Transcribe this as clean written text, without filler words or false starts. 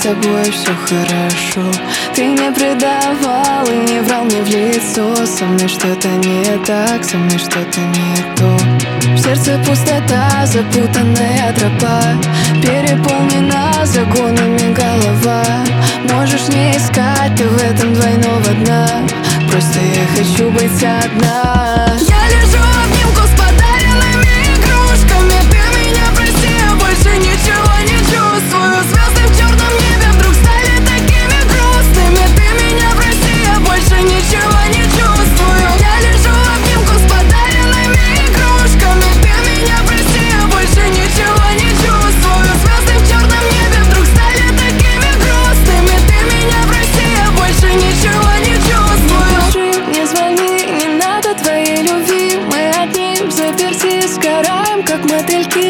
тобой все хорошо. Ты не предавал и не врал мне в лицо. Со мной что-то не так, со мной что-то не то. В сердце пустота, запутанная тропа, переполнена загонами голова. Можешь не искать ты в этом двойного дна, просто я хочу быть одна. Я лежу в обнимку с подаренными игрушками. Ты меня прости, я больше ничего не чувствую. Звезды в черном небе вдруг стали такими грустными. Ты меня прости, я больше ничего не чувствую. Я лежу в обнимку с подаренными игрушками. Ты меня прости, я больше ничего не чувствую. Звезды в черном небе вдруг стали такими грустными. Ты меня прости, я больше ничего не чувствую. Не пиши, не звони, не надо твоей любви. Мы одни взаперти, сгораем, как мотыльки